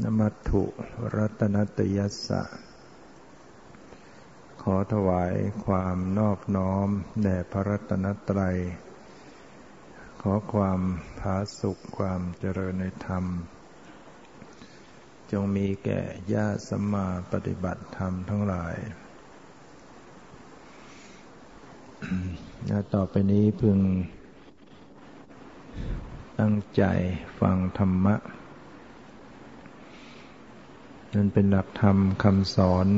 มัตถุรัตนตยัสสะขอถวายความนอบน้อมแด่พระรัตนตรัยขอความผาสุกความเจริญในธรรมจงมีแก่ญาติสัมมาปฏิบัติธรรมทั้งหลาย ต่อไปนี้พึงตั้งใจฟังธรรมะนั่นเป็นหลักธรรมคำสอน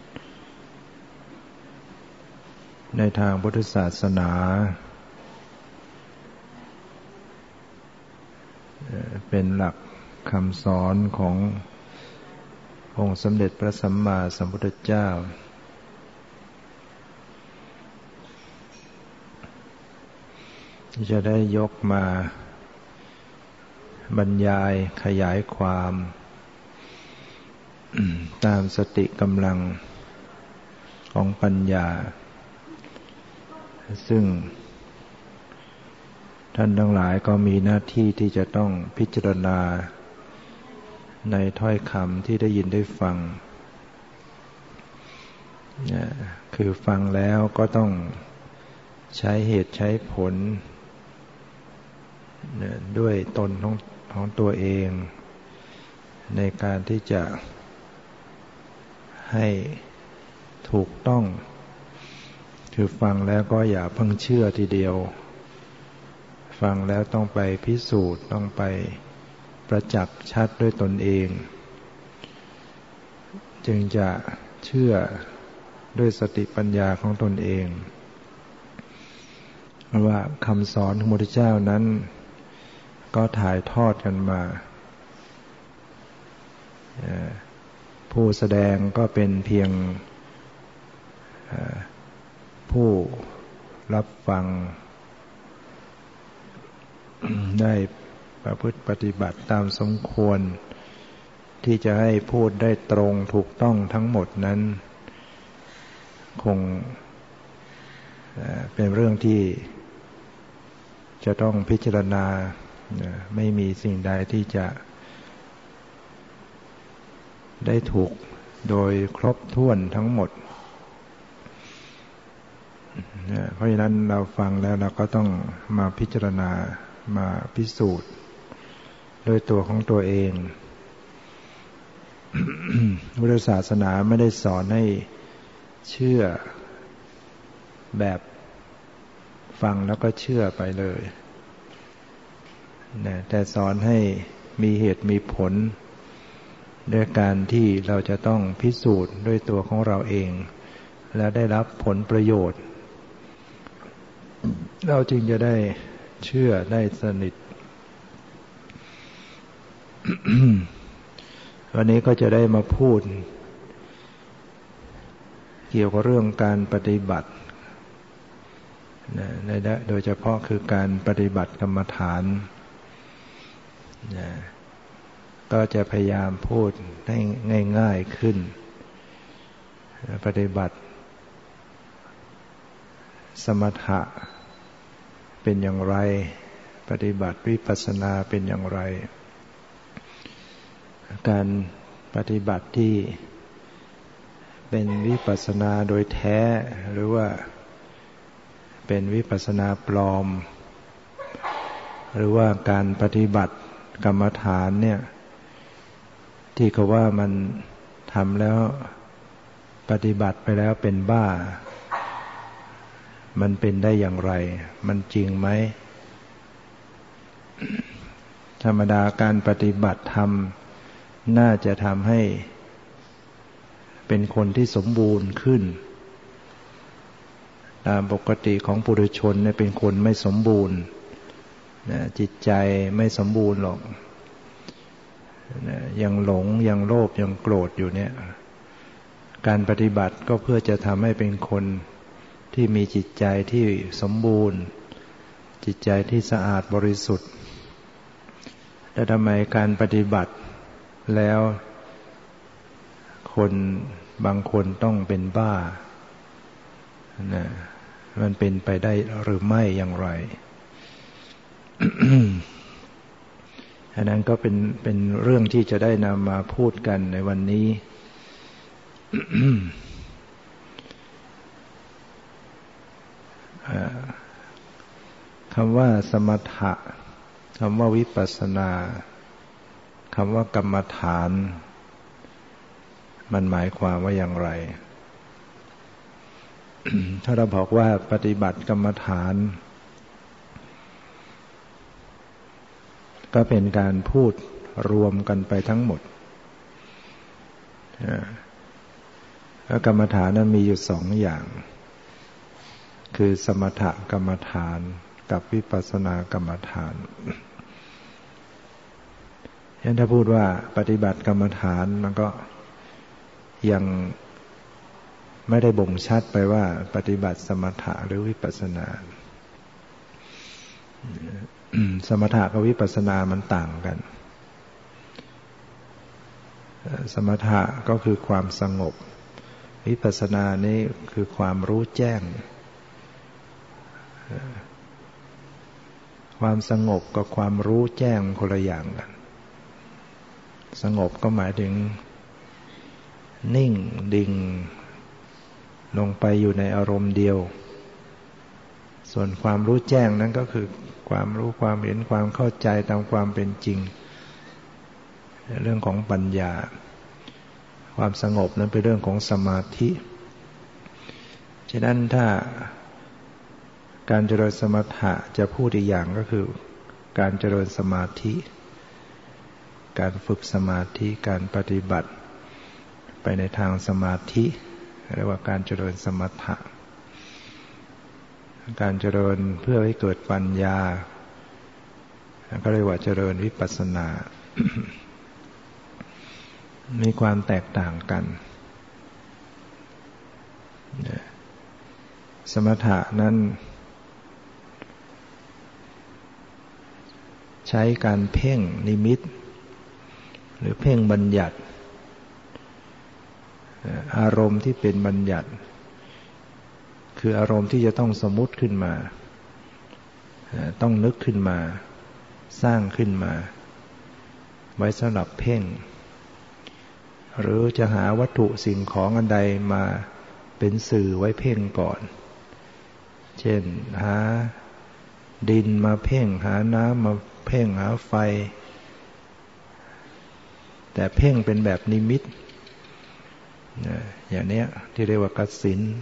ในทางพุทธศาสนาเป็นหลักคำสอนขององค์สมเด็จพระสัมมาสัมพุทธเจ้าที่จะได้ยกมาบรรยายขยายความตามสติกำลังของปัญญาซึ่งท่านทั้งหลายก็มีหน้าที่ที่จะต้องพิจารณาในถ้อยคำที่ได้ยินได้ฟังคือฟังแล้วก็ต้องใช้เหตุใช้ผลด้วยตนของตัวเองในการที่จะให้ถูกต้องคือฟังแล้วก็อย่าเพิ่งเชื่อทีเดียวฟังแล้วต้องไปพิสูจน์ต้องไปประจักษ์ชัดด้วยตนเองจึงจะเชื่อด้วยสติปัญญาของตนเองว่าคำสอนของพระพุทธเจ้านั้นก็ถ่ายทอดกันมาผู้แสดงก็เป็นเพียงผู้รับฟังได้ประพฤติปฏิบัติตามสมควรที่จะให้พูดได้ตรงถูกต้องทั้งหมดนั้นคงเป็นเรื่องที่จะต้องพิจารณาไม่มีสิ่งใดที่จะได้ถูกโดยครบถ้วนทั้งหมดเพราะฉะนั้นเราฟังแล้วเราก็ต้องมาพิจารณามาพิสูจน์ด้วยตัวของตัวเอง พุทธศาสนาไม่ได้สอนให้เชื่อแบบฟังแล้วก็เชื่อไปเลยแต่สอนให้มีเหตุมีผลด้วยการที่เราจะต้องพิสูจน์ด้วยตัวของเราเองและได้รับผลประโยชน์เราจึงจะได้เชื่อได้สนิท วันนี้ก็จะได้มาพูดเกี่ยวกับเรื่องการปฏิบัติโดยเฉพาะคือการปฏิบัติกรรมฐานก็จะพยายามพูดให้ง่ายๆขึ้นปฏิบัติสมถะเป็นอย่างไรปฏิบัติวิปัสสนาเป็นอย่างไรการปฏิบัติที่เป็นวิปัสสนาโดยแท้หรือว่าเป็นวิปัสสนาปลอมหรือว่าการปฏิบัติกรรมฐานเนี่ยที่เขาว่ามันทำแล้วปฏิบัติไปแล้วเป็นบ้ามันเป็นได้อย่างไรมันจริงไหมธรรมดาการปฏิบัติธรรมน่าจะทำให้เป็นคนที่สมบูรณ์ขึ้นตามปกติของปุถุชนเนี่ยเป็นคนไม่สมบูรณ์จิตใจไม่สมบูรณ์หรอกยังหลงยังโลภยังโกรธอยู่เนี่ยการปฏิบัติก็เพื่อจะทำให้เป็นคนที่มีจิตใจที่สมบูรณ์จิตใจที่สะอาดบริสุทธิ์แต่ทำไมการปฏิบัติแล้วคนบางคนต้องเป็นบ้ามันเป็นไปได้หรือไม่อย่างไรอันนั้นก็เป็นเรื่องที่จะได้นำมาพูดกันในวันนี้ คำว่าสมถะคำว่าวิปัสสนาคำว่ากรรมฐานมันหมายความว่าอย่างไร ถ้าเราบอกว่าปฏิบัติกรรมฐานก็เป็นการพูดรวมกันไปทั้งหมดแล้วกรรมฐานนั้นมีอยู่สองอย่างคือสมถกรรมฐานกับวิปัสสนากรรมฐานฉะนั้นถ้าพูดว่าปฏิบัติกรรมฐานมันก็ยังไม่ได้บ่งชัดไปว่าปฏิบัติสมถะหรือวิปัสสนาสมถะกับวิปัสสนามันต่างกันสมถะก็คือความสงบวิปัสสนานี่คือความรู้แจ้งความสงบกับความรู้แจ้งคนละอย่างกันสงบก็หมายถึงนิ่งดิ่งลงไปอยู่ในอารมณ์เดียวส่วนความรู้แจ้งนั้นก็คือความรู้ความเห็นความเข้าใจตามความเป็นจริงเรื่องของปัญญาความสงบนั้นเป็นเรื่องของสมาธิฉะนั้นถ้าการเจริญสมถะจะพูดอีกอย่างก็คือการเจริญสมาธิการฝึกสมาธิการปฏิบัติไปในทางสมาธิเรียกว่าการเจริญสมถะการเจริญเพื่อให้เกิดปัญญาก็เรียกว่าเจริญวิปัสสนา มีความแตกต่างกันสมถะนั้นใช้การเพ่งนิมิตหรือเพ่งบัญญัติอารมณ์ที่เป็นบัญญัติคืออารมณ์ที่จะต้องสมมุติขึ้นมาต้องนึกขึ้นมาสร้างขึ้นมาไว้สำหรับเพ่งหรือจะหาวัตถุสิ่งของอันใดมาเป็นสื่อไว้เพ่งก่อนเช่นหาดินมาเพ่งหาน้ำมาเพ่งหาไฟแต่เพ่งเป็นแบบนิมิตอย่างนี้ที่เรียกว่ากสิณ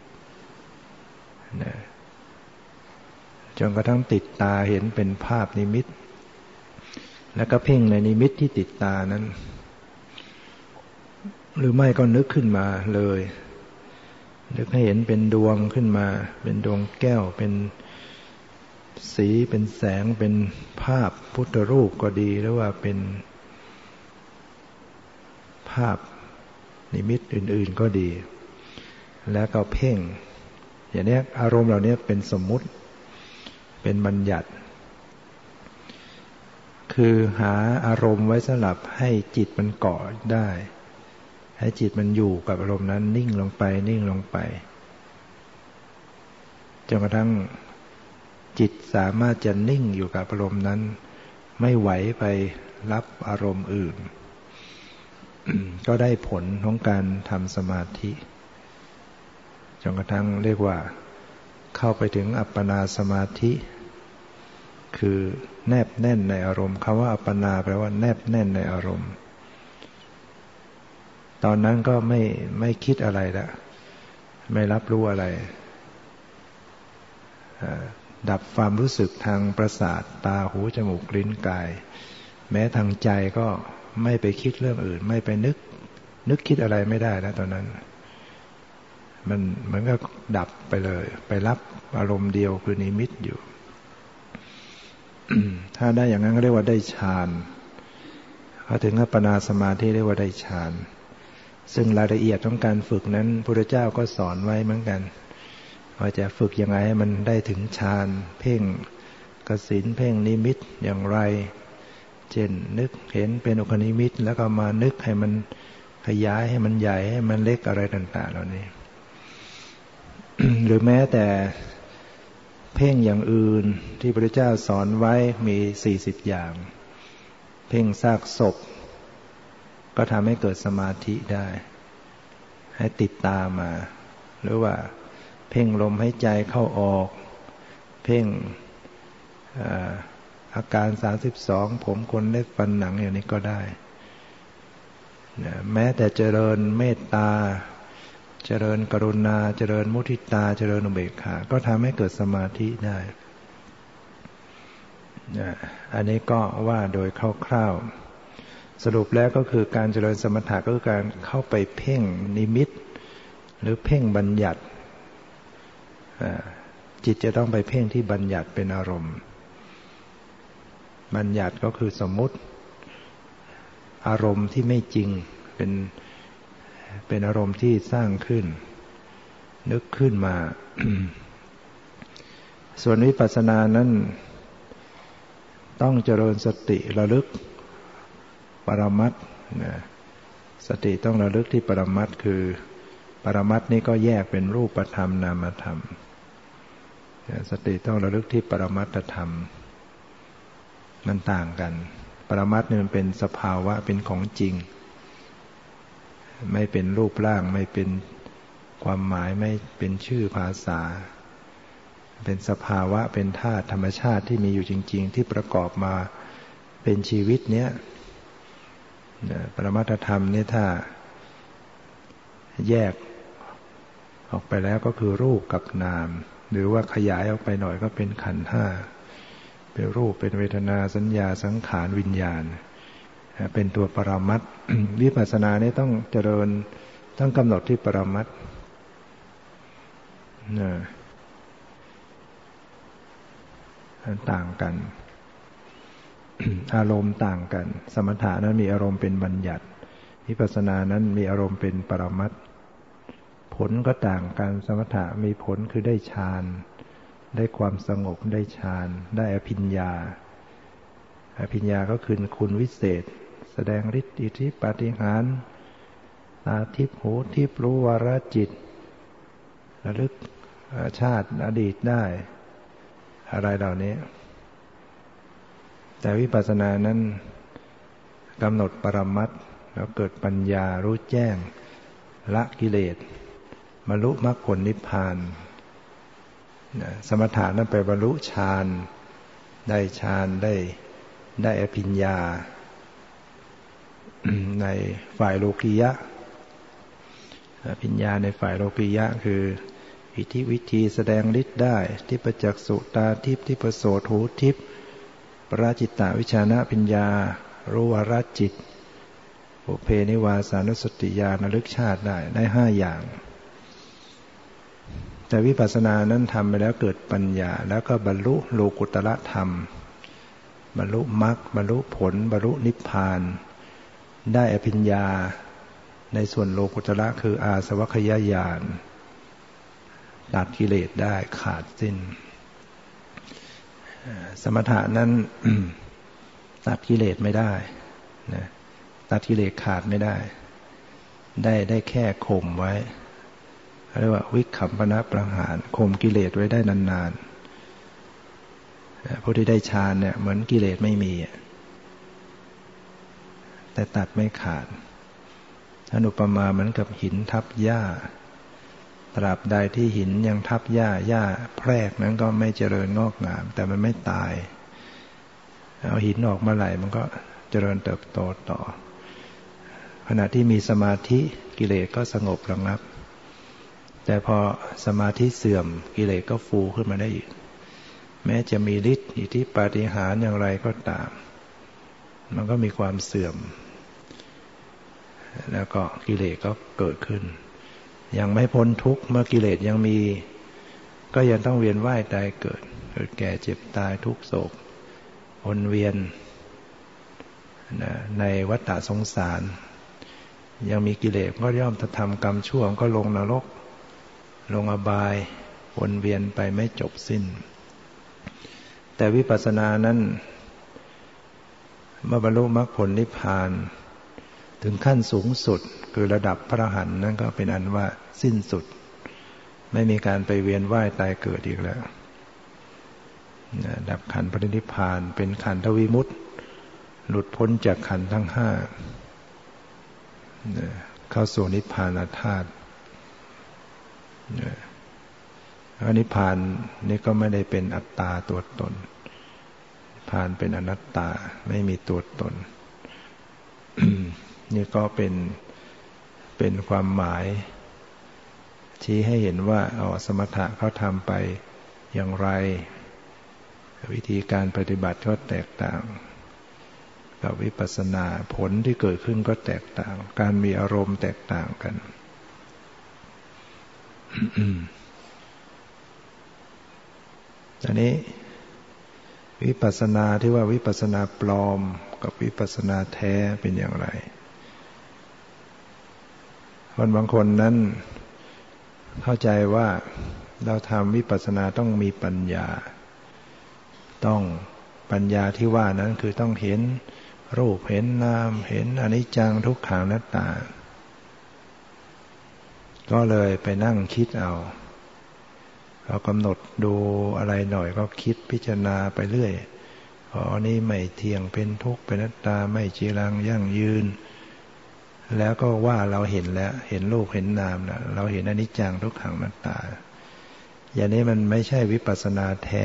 จนกระทั่งติดตาเห็นเป็นภาพนิมิตแล้วก็เพ่งในนิมิตที่ติดตานั้นหรือไม่ก็นึกขึ้นมาเลยนึกให้เห็นเป็นดวงขึ้นมาเป็นดวงแก้วเป็นสีเป็นแสงเป็นภาพพุทธรูปก็ดีหรือว่าเป็นภาพนิมิตอื่นๆก็ดีแล้วก็เพ่งอย่างนี้อารมณ์เหล่านี้เป็นสมมุติเป็นบัญญัติคือหาอารมณ์ไว้สำหรับให้จิตมันเกาะได้ให้จิตมันอยู่กับอารมณ์นั้นนิ่งลงไปนิ่งลงไปจนกระทั่งจิตสามารถจะนิ่งอยู่กับอารมณ์นั้นไม่ไหวไปรับอารมณ์อื่น ก็ได้ผลของการทำสมาธิจนกระทั่งเรียกว่าเข้าไปถึงอัปปนาสมาธิคือแนบแน่นในอารมณ์คำว่าอัปปนาแปลว่าแนบแน่นในอารมณ์ตอนนั้นก็ไม่คิดอะไรละไม่รับรู้อะไรดับความรู้สึกทางประสาทตาหูจมูกลิ้นกายแม้ทางใจก็ไม่ไปคิดเรื่องอื่นไม่ไปนึกคิดอะไรไม่ได้แล้วตอนนั้นมันเหมือนกับดับไปเลยไปรับอารมณ์เดียวคือนิมิตอยู่ ถ้าได้อย่างนั้นก็เรียกว่าได้ฌานพอถึงอัปปนาสมาธิเรียกว่าได้ฌานซึ่งรายละเอียดของการฝึกนั้นพระพุทธเจ้าก็สอนไว้เหมือนกันว่าจะฝึกยังไงให้มันได้ถึงฌานเพ่งกสิณเพ่งนิมิตอย่างไรเช่นนึกเห็นเป็นอุคนิมิตแล้วก็มานึกให้มันขยายให้มันใหญ่ให้มันเล็กอะไรต่างๆเหล่านี้ หรือแม้แต่เพ่งอย่างอื่นที่พระพุทธเจ้าสอนไว้มี40อย่างเพ่งซากศพก็ทำให้เกิดสมาธิได้ให้ติดตามมาหรือว่าเพ่งลมหายใจเข้าออกเพ่งอาการ32ผมขนเล็บฟันหนังอย่างนี้ก็ได้แม้แต่เจริญเมตตาเจริญกรุณาเจริญมุทิตาเจริญอุเบกขาก็ทำให้เกิดสมาธิได้อันนี้ก็ว่าโดยคร่าวๆสรุปแล้วก็คือการเจริญสมถะก็คือการเข้าไปเพ่งนิมิตหรือเพ่งบัญญัติจิตจะต้องไปเพ่งที่บัญญัติเป็นอารมณ์บัญญัติก็คือสมมุติอารมณ์ที่ไม่จริงเป็นอารมณ์ที่สร้างขึ้นนึกขึ้นมา ส่วนวิปัสสนานั้นต้องเจริญสติระลึกปรมัตถ์สติต้องระลึกที่ปรมัตถ์คือปรมัตถ์นี้ก็แยกเป็นรูปธรรมนามธรรมสติต้องระลึกที่ปรมัตถธรรมมันต่างกันปรมัตถ์นี่มันเป็นสภาวะเป็นของจริงไม่เป็นรูปร่างไม่เป็นความหมายไม่เป็นชื่อภาษาเป็นสภาวะเป็นธาตุธรรมชาติที่มีอยู่จริงๆที่ประกอบมาเป็นชีวิตเนี้ยปรมัตถธรรมนี่ถ้าแยกออกไปแล้วก็คือรูปกับนามหรือว่าขยายออกไปหน่อยก็เป็นขันธ์ห้าเป็นรูปเป็นเวทนาสัญญาสังขารวิญญาณเป็นตัวปรมัตถ์ วิปัสสนาเนี่ยต้องเจริญต้องกำหนดที่ปรมัตถ์ต่างกัน อารมณ์ต่างกันสมถะนั้นมีอารมณ์เป็นบัญญัติวิปัสสนานั้นมีอารมณ์เป็นปรมัตถ์ผลก็ต่างกันสมถะมีผลคือได้ฌานได้ความสงบได้ฌานได้อภิญญาอภิญญาก็คือคุณวิเศษแสดงฤทธิ์อิทธิปาฏิหาริย์ตาทิพย์หูทิพย์รู้วาระจิตระลึกชาติอดีตได้อะไรเหล่านี้แต่วิปัสสนานั้นกำหนดปรมัตถ์แล้วเกิดปัญญารู้แจ้งละกิเลสบรรลุมรรคผลนิพพานสมถะนั้นไปบรรลุฌานได้ฌานได้อภิญญาในฝ่ายโลกียะอภิญญาในฝ่ายโลกียะคืออิทธิวิธีแสดงฤทธิ์ได้ทิพจักษุตาทิพย์ทิพโสตหูทิพย์ปราจิตตวิชานะปัญญารู้วาระจิตปุเพนิวาสานุสติญาณระลึกชาติได้5อย่างแต่วิปัสสนานั้นทำไปแล้วเกิดปัญญาแล้วก็บรรลุโลกุตตรธรรมบรรลุมรรคบรรลุผลบรรลุนิพพานได้อภิญญาในส่วนโลกุตตรคืออาสวัคยญาณตัดกิเลสได้ขาดสิ้นสมถะนั้น ตัดกิเลสไม่ได้นะตัดกิเลสขาดไม่ได้แค่ข่มไว้เรียกว่าวิคัมปนประหารข่มกิเลสไว้ได้นานๆผู้ที่ได้ฌานเนี่ยเหมือนกิเลสไม่มีแต่ตัดไม่ขาดท่านอุปมาเหมือนกับหินทับหญ้าตราบใดที่หินยังทับหญ้าแพรกนั้นก็ไม่เจริญงอกงามแต่มันไม่ตายเอาหินออกมาไหลมันก็เจริญเติบโตต่อขณะที่มีสมาธิกิเลสก็สงบระงับแต่พอสมาธิเสื่อมกิเลสก็ฟูขึ้นมาได้อีกแม้จะมีฤทธิ์อิทธิปาฏิหาริย์อย่างไรก็ตามมันก็มีความเสื่อมแล้วก็กิเลสก็เกิดขึ้นยังไม่พ้นทุกข์เมื่อกิเลสยังมีก็ยังต้องเวียนว่ายตายเกิดแก่เจ็บตายทุกโศกวนเวียนในวัฏฏะสงสารยังมีกิเลสก็ย่อมทำกรรมชั่วก็ลงนรกลงอบายวนเวียนไปไม่จบสิ้นแต่วิปัสสนานั้นเมื่อบรรลุมรรคผลนิพพานถึงขั้นสูงสุดคือระดับพระอรหันต์นั่นก็เป็นอันว่าสิ้นสุดไม่มีการไปเวียนว่ายตายเกิดอีกแล้วดับขันธ์ปรินิพพานเป็นขันธวิมุตติหลุดพ้นจากขันธ์ทั้งห้าเข้าสู่นิพพานธาตุนิพพานนี่ก็ไม่ได้เป็นอัตตาตัวตนนิพพานเป็นอนัตตาไม่มีตัวตน นี่ก็เป็นความหมายชี้ให้เห็นว่าสมถะเขาทำไปอย่างไรวิธีการปฏิบัติก็แตกต่างกับวิปัสสนาผลที่เกิดขึ้นก็แตกต่างการมีอารมณ์แตกต่างกัน อันนี้วิปัสสนาที่ว่าวิปัสสนาปลอมกับวิปัสสนาแท้เป็นอย่างไรคนบางคนนั้นเข้าใจว่าเราทำวิปัสสนาต้องมีปัญญาต้องปัญญาที่ว่านั้นคือต้องเห็นรูปเห็นนามเห็นอนิจจังทุกขังอนัตตาก็เลยไปนั่งคิดเอาเรากำหนดดูอะไรหน่อยก็คิดพิจารณาไปเรื่อยนี้ไม่เที่ยงเป็นทุกข์เป็นอนัตตาไม่จีรังยั่งยืนแล้วก็ว่าเราเห็นแล้วเห็นรูปเห็นนามแล้วเราเห็นอนิจจังทุกขังอนัตตาอย่างนี้มันไม่ใช่วิปัสสนาแท้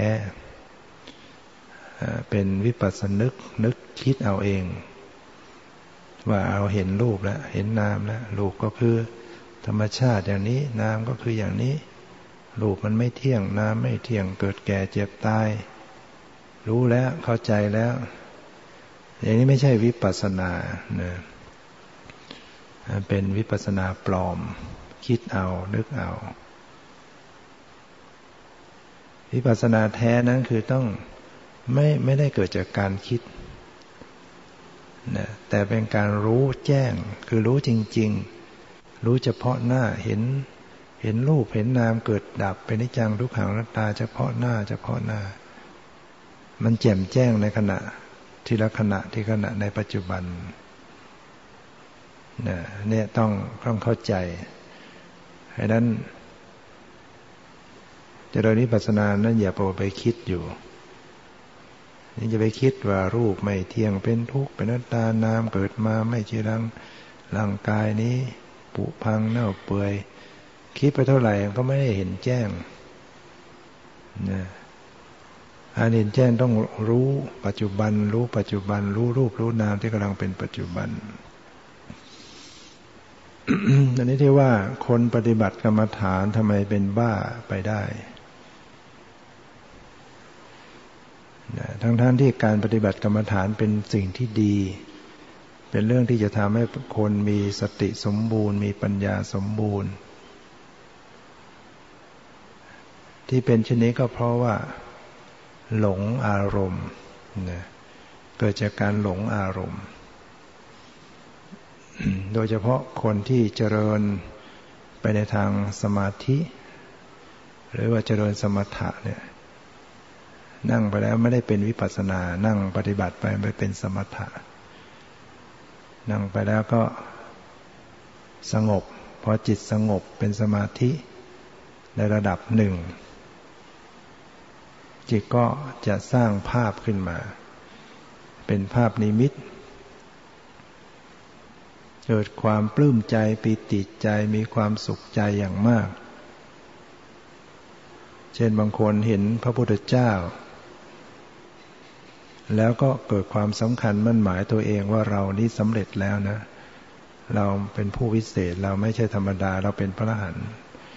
เป็นวิปัสสนึกคิดเอาเองว่าเอาเห็นรูปแล้วเห็นนามแล้วรูปก็คือธรรมชาติอย่างนี้นามก็คืออย่างนี้รูปมันไม่เที่ยงนามไม่เที่ยงเกิดแก่เจ็บตายรู้แล้วเข้าใจแล้วอย่างนี้ไม่ใช่วิปัสสนานะเป็นวิปัสสนาปลอมคิดเอานึกเอาวิปัสสนาแท้นั้นคือต้องไม่ได้เกิดจากการคิดนะแต่เป็นการรู้แจ้งคือรู้จริงๆรู้เฉพาะหน้าเห็นรูปเห็นนามเกิดดับเป็นอนิจจังทุกขังอนัตตาเฉพาะหน้ามันแจ่มแจ้งในขณะทีละขณะที่ขณะในปัจจุบันเนี่ยต้องเข้าใจเพราะนั้นเจริญวิปัสสนานั้นอย่าไปคิดอยู่นี่จะไปคิดว่ารูปไม่เที่ยงเป็นทุกข์เป็นอนัตตานามเกิดมาไม่จีรังร่างกายนี้ผุพังเน่าเปื่อยคิดไปเท่าไหร่ก็ไม่ได้เห็นแจ้งนะอันเห็นแจ้งต้องรู้ปัจจุบันรู้ปัจจุบันรู้รูปรู้นามที่กำลังเป็นปัจจุบัน อันนี้ที่ว่าคนปฏิบัติกรรมฐานทำไมเป็นบ้าไปได้ทั้งที่การปฏิบัติกรรมฐานเป็นสิ่งที่ดีเป็นเรื่องที่จะทำให้คนมีสติสมบูรณ์มีปัญญาสมบูรณ์ที่เป็นเช่นนี้ก็เพราะว่าหลงอารมณ์เกิดจากการหลงอารมณ์โดยเฉพาะคนที่เจริญไปในทางสมาธิหรือว่าเจริญสมถะเนี่ยนั่งไปแล้วไม่ได้เป็นวิปัสสนานั่งปฏิบัติไปเป็นสมถะนั่งไปแล้วก็สงบพอจิตสงบเป็นสมาธิในระดับหนึ่งจิตก็จะสร้างภาพขึ้นมาเป็นภาพนิมิตเกิดความปลื้มใจปีติใจมีความสุขใจอย่างมากเช่นบางคนเห็นพระพุทธเจ้าแล้วก็เกิดความสำคัญมั่นหมายตัวเองว่าเรานี่สำเร็จแล้วนะเราเป็นผู้วิเศษเราไม่ใช่ธรรมดาเราเป็นพระอรหันต์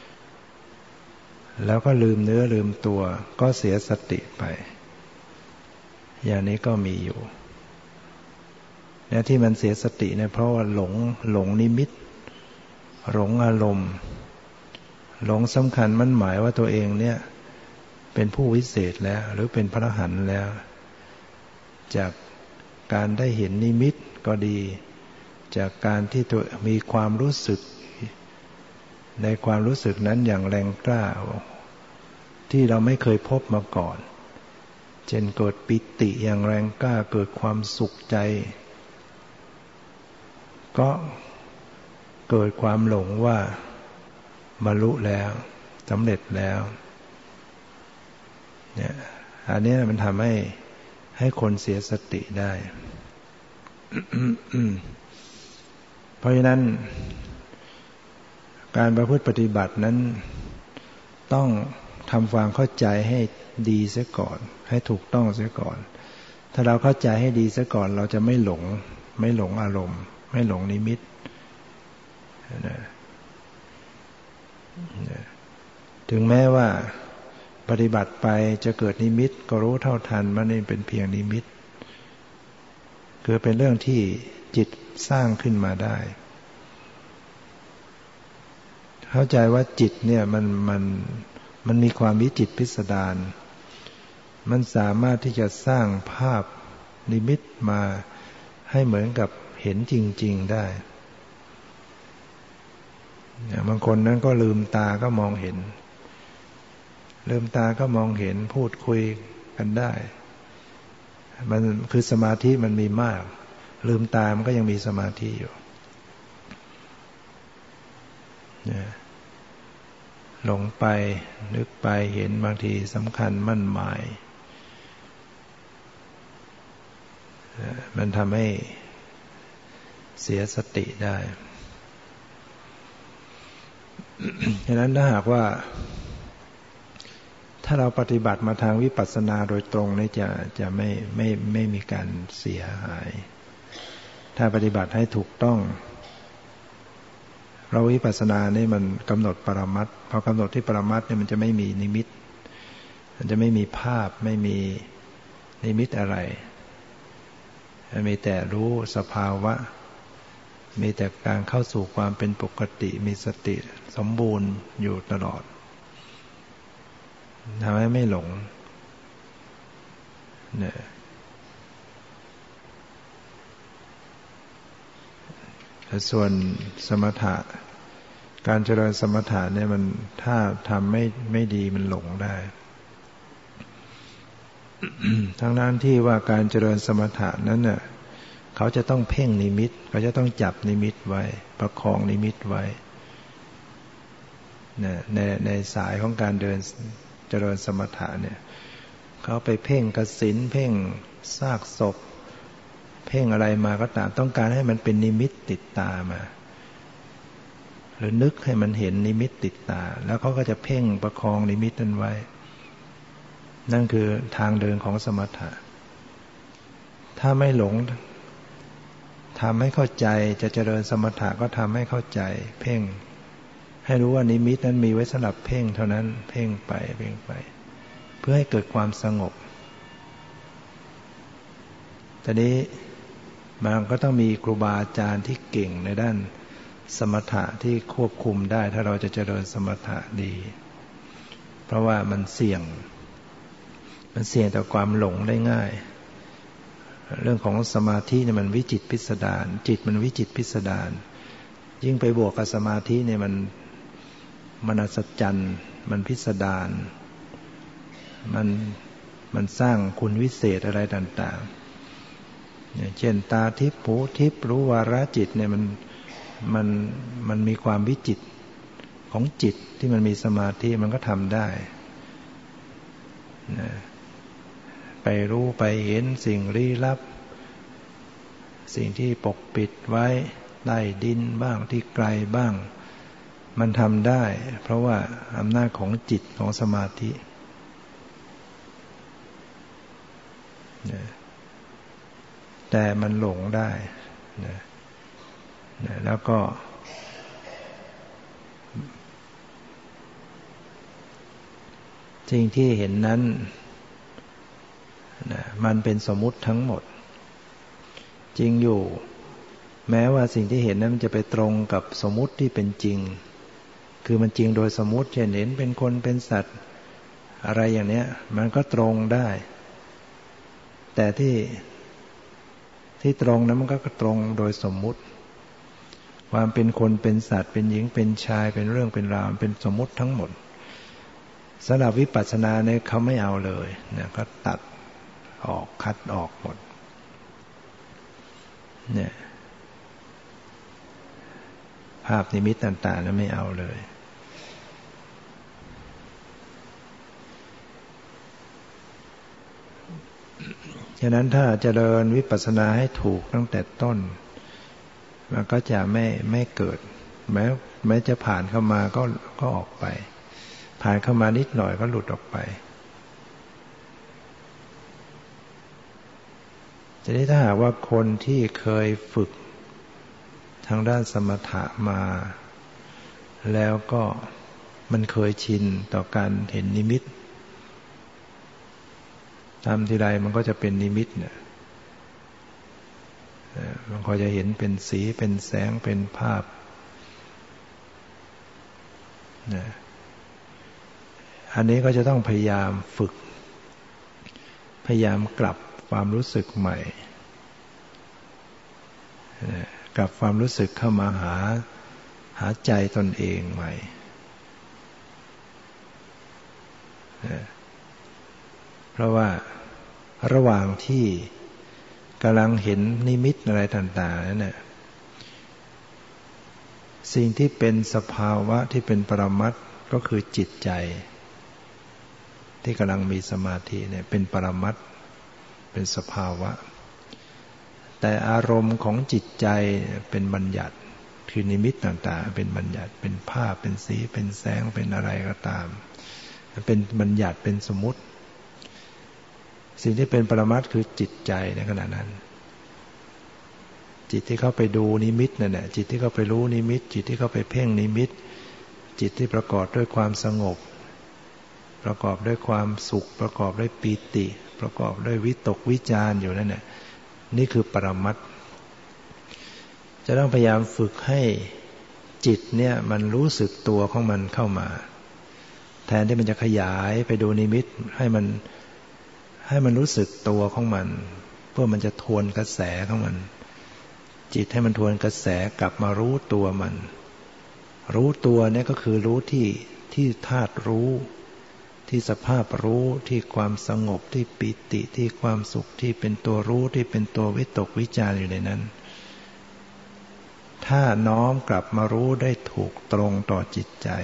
แล้วก็ลืมเนื้อลืมตัวก็เสียสติไปอย่างนี้ก็มีอยู่และที่มันเสียสติเนี่ยเพราะว่าหลงนิมิตหลงอารมณ์หลงสำคัญมั่นหมายว่าตัวเองเนี่ยเป็นผู้วิเศษแล้วหรือเป็นพระอรหันต์แล้วจากการได้เห็นนิมิตก็ดีจากการที่ตัวมีความรู้สึกในความรู้สึกนั้นอย่างแรงกล้าที่เราไม่เคยพบมาก่อนเช่นเกิดปิติอย่างแรงกล้าเกิดความสุขใจก็เกิดความหลงว่าบรรลุแล้วสำเร็จแล้วเนี่ยอันนี้มันทำให้คนเสียสติได้เพราะฉะนั้นการประพฤติปฏิบัตินั้นต้องทำความเข้าใจให้ดีเสียก่อนให้ถูกต้องเสียก่อนถ้าเราเข้าใจให้ดีเสียก่อนเราจะไม่หลงอารมณ์ไม่หลงนิมิตถึงแม้ว่าปฏิบัติไปจะเกิดนิมิตก็รู้เท่าทันมันนี่เป็นเพียงนิมิตคือเป็นเรื่องที่จิตสร้างขึ้นมาได้เข้าใจว่าจิตเนี่ยมันมีความวิจิตรพิสดารมันสามารถที่จะสร้างภาพนิมิตมาให้เหมือนกับเห็นจริงๆได้บางคนนั้นก็ลืมตาก็มองเห็นพูดคุยกันได้มันคือสมาธิมันมีมากลืมตามันก็ยังมีสมาธิอยู่หลงไปนึกไปเห็นบางทีสำคัญมั่นหมายมันทำให้เสียสติได้ฉะนั้นถ้าหากว่าถ้าเราปฏิบัติมาทางวิปัสสนาโดยตรงนี่จะไม่มีการเสียหายถ้าปฏิบัติให้ถูกต้องเราวิปัสสนานี่มันกำหนดปรมัตถ์พอกำหนดที่ปรมัตถ์เนี่ยมันจะไม่มีนิมิตมันจะไม่มีภาพไม่มีนิมิตอะไรมีแต่รู้สภาวะมีแต่การเข้าสู่ความเป็นปกติมีสติสมบูรณ์อยู่ตลอดทำให้ไม่หลงเนี่ยส่วนสมถะการเจริญสมถะเนี่ยมันถ้าทำไม่ดีมันหลงได้ ทั้งนั้นที่ว่าการเจริญสมถะนั้นน่ะเขาจะต้องเพ่งนิมิตเขาจะต้องจับนิมิตไว้ประคองนิมิตไว้ในสายของการเดินเจริญสมถะเนี่ยเขาไปเพ่งกสิณเพ่งซากศพเพ่งอะไรมาก็ตามต้องการให้มันเป็นนิมิตติดตามาหรือนึกให้มันเห็นนิมิตติดตาแล้วเขาก็จะเพ่งประคองนิมิตนั้นไว้นั่นคือทางเดินของสมถะถ้าไม่หลงทำให้เข้าใจจะเจริญสมถะก็ทำให้เข้าใจเพ่งให้รู้ว่านิมิตนั้นมีไว้สำหรับเพ่งเท่านั้นเพ่งไปเพื่อให้เกิดความสงบทีนี้มันก็ต้องมีครูบาอาจารย์ที่เก่งในด้านสมถะที่ควบคุมได้ถ้าเราจะเจริญสมถะดีเพราะว่ามันเสี่ยงต่อความหลงได้ง่ายเรื่องของสมาธิเนี่ยมันวิจิตรพิสดารจิตมันวิจิตรพิสดารยิ่งไปบวกกับสมาธิเนี่ยมันอัศจรรย์มันพิสดารมันสร้างคุณวิเศษอะไรต่างๆอย่างเช่นตาทิพย์หูทิพย์รู้วาระจิตเนี่ยมันมีความวิจิตรของจิตที่มันมีสมาธิมันก็ทำได้ไปรู้ไปเห็นสิ่งลี้ลับสิ่งที่ปกปิดไว้ใต้ดินบ้างที่ไกลบ้างมันทำได้เพราะว่าอำนาจของจิตของสมาธิแต่มันหลงได้แล้วก็สิ่งที่เห็นนั้นมันเป็นสมมุติทั้งหมดจริงอยู่แม้ว่าสิ่งที่เห็นนั้นมันจะไปตรงกับสมมุติที่เป็นจริงคือมันจริงโดยสมมุติเช่นเห็นเป็นคนเป็นสัตว์อะไรอย่างเนี้ยมันก็ตรงได้แต่ที่ตรงนั้นมันก็ตรงโดยสมมุติความเป็นคนเป็นสัตว์เป็นหญิงเป็นชายเป็นเรื่องเป็นราวเป็นสมมุติทั้งหมดสำหรับวิปัสสนาเนี่ยเขาไม่เอาเลยเนี่ยก็ตัดออกคัดออกหมดเนี่ยภาพนิมิตต่างๆนั้นไม่เอาเลยฉะนั้นถ้าเจริญวิปัสสนาให้ถูกตั้งแต่ต้นมันก็จะไม่เกิดแม้จะผ่านเข้ามาก็ออกไปผ่านเข้ามานิดหน่อยก็หลุดออกไปทีนี้ถ้าหากว่าคนที่เคยฝึกทางด้านสมถะมาแล้วก็มันเคยชินต่อการเห็นนิมิตทำทีไรมันก็จะเป็นนิมิตเนี่ยมันก็จะเห็นเป็นสีเป็นแสงเป็นภาพอันนี้ก็จะต้องพยายามฝึกพยายามกลับความรู้สึกใหม่กลับความรู้สึกเข้ามาหาใจตนเองใหม่เพราะว่าระหว่างที่กำลังเห็นนิมิตอะไรต่างๆนั่นแหละสิ่งที่เป็นสภาวะที่เป็นปรมัตถ์ก็คือจิตใจที่กำลังมีสมาธิเนี่ยเป็นปรมัตถ์เป็นสภาวะแต่อารมณ์ของจิตใจเป็นบัญญัติคือนิมิตต่างๆเป็นบัญญัติเป็นภาพเป็นสีเป็นแสงเป็นอะไรก็ตามเป็นบัญญัติเป็นสมมุติสิ่งที่เป็นปรมัตถ์คือจิตใจในขณะนั้นจิตที่เข้าไปดูนิมิตนั่นแหละจิตที่เข้าไปรู้นิมิตจิตที่เข้าไปเพ่งนิมิตจิตที่ประกอบด้วยความสงบประกอบด้วยความสุขประกอบด้วยปีติประกอบด้วยวิตกวิจารอยู่นั่นแหละนี่คือปรมัตถ์จะต้องพยายามฝึกให้จิตเนี่ยมันรู้สึกตัวของมันเข้ามาแทนที่มันจะขยายไปดูนิมิตให้มันรู้สึกตัวของมันเพื่อมันจะทวนกระแสของมันจิตให้มันทวนกระแสกลับมารู้ตัวมันรู้ตัวเนี่ยก็คือรู้ที่ธาตุรู้ที่สภาพรู้ที่ความสงบที่ปิติที่ความสุขที่เป็นตัวรู้ที่เป็นตัววิตกวิจารอยู่ในนั้นถ้าน้อมกลับมารู้ได้ถูกตรงต่อจิตใจ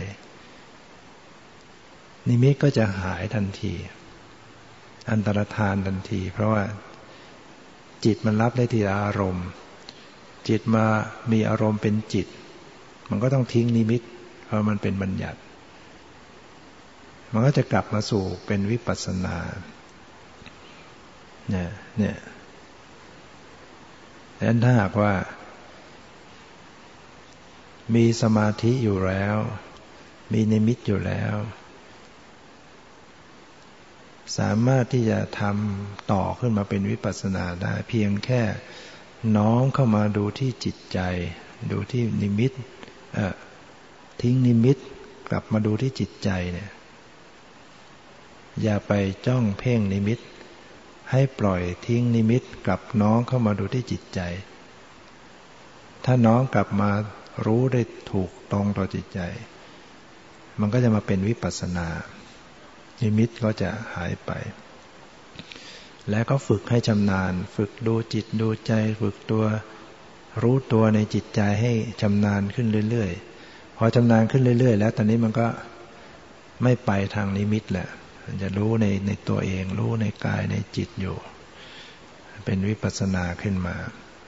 นิมิตก็จะหายทันทีอันตรธานทันทีเพราะว่าจิตมันรับได้ทีละอารมณ์จิตมามีอารมณ์เป็นจิตมันก็ต้องทิ้งนิมิตเพราะมันเป็นบัญญัติมันก็จะกลับมาสู่เป็นวิปัสสนาเนี่ยดังนั้นถ้าหากว่ามีสมาธิอยู่แล้วมีนิมิตอยู่แล้วสามารถที่จะทำต่อขึ้นมาเป็นวิปัสสนาได้เพียงแค่น้อมเข้ามาดูที่จิตใจดูที่นิมิตทิ้งนิมิตกลับมาดูที่จิตใจเนี่ยอย่าไปจ้องเพ่งนิมิตให้ปล่อยทิ้งนิมิตกลับน้อมเข้ามาดูที่จิตใจถ้าน้อมกลับมารู้ได้ถูกตรงต่อจิตใจมันก็จะมาเป็นวิปัสสนานิมิตก็จะหายไปแล้วก็ฝึกให้ชำนาญฝึกดูจิตดูใจฝึกตัวรู้ตัวในจิตใจให้ชำนาญขึ้นเรื่อยๆพอชำนาญขึ้นเรื่อยๆแล้วตอนนี้มันก็ไม่ไปทางนิมิตแหละมันจะรู้ในตัวเองรู้ในกายในจิตอยู่เป็นวิปัสสนาขึ้นมา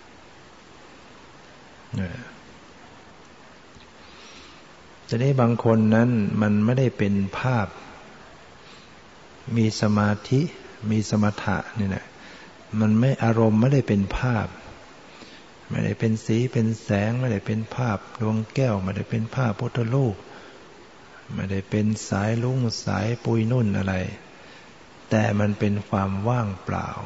จะได้บางคนนั้นมันไม่ได้เป็นภาพมีสมาธิมีสมถะนี่แหละมันไม่อารมณ์ไม่ได้เป็นภาพไม่ได้เป็นสีเป็นแสงไม่ได้เป็นภาพดวงแก้วไม่ได้เป็นภาพพุทธรูปไม่ได้เป็นสายลุ้งสายปุยนุ่นอะไรแต่มันเป็นความว่างเปล่า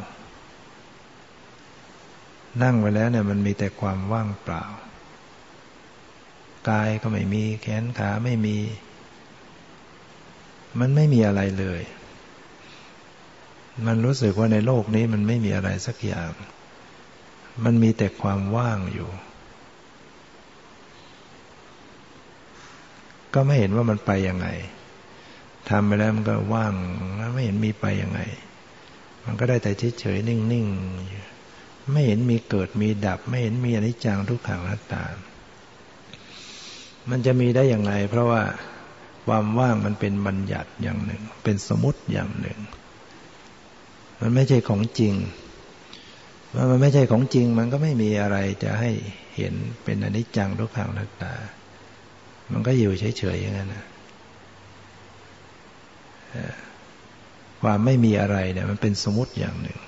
นั่งไปแล้วเนี่ยมันมีแต่ความว่างเปล่ากายก็ไม่มีแขนขาไม่มีมันไม่มีอะไรเลยมันรู้สึกว่าในโลกนี้มันไม่มีอะไรสักอย่างมันมีแต่ความว่างอยู่ก็ไม่เห็นว่ามันไปยังไงทำไปแล้วมันก็ว่างไม่เห็นมีไปยังไงมันก็ได้แต่เฉยๆนิ่งๆไม่เห็นมีเกิดมีดับไม่เห็นมีอนิจจังทุกขังอนัตตามันจะมีได้ยังไงเพราะว่าความว่างมันเป็นบัญญัติอย่างหนึ่งเป็นสมมุติอย่างหนึ่งมันไม่ใช่ของจริงว่ามันไม่ใช่ของจริงมันก็ไม่มีอะไรจะให้เห็นเป็นอนิจจังทุกขังอนัตตามันก็อยู่เฉยๆอย่างนั้นนะความไม่มีอะไรเนี่ยมันเป็นสมมุติอย่างหนึ่ง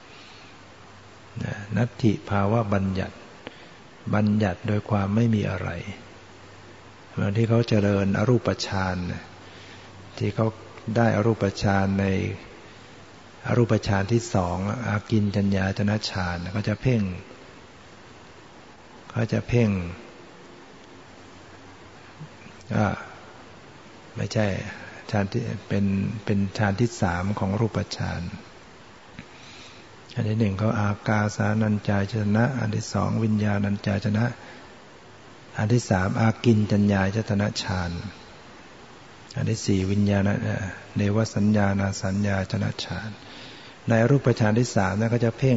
นัตถิภาวะบัญญัติโดยความไม่มีอะไรเหมือนที่เขาเจริญอรูปฌานที่เขาได้อรูปฌานในอรูปฌานที่สองอากิญจัญญาจนฌานเขาจะเพ่งไม่ใช่ฌานที่เป็นฌานที่สามของรูปฌานอันที่หนึ่งเขาอากาสานัญจายตนะอันที่สองวิญญาณัญจายตนะอันที่สามอากิญจัญญายตนะฌานอันที่สี่วิญญาณเนวสัญญานาสัญญาจนะฌานในรูปฌานที่สามนั้นเขาจะเพ่ง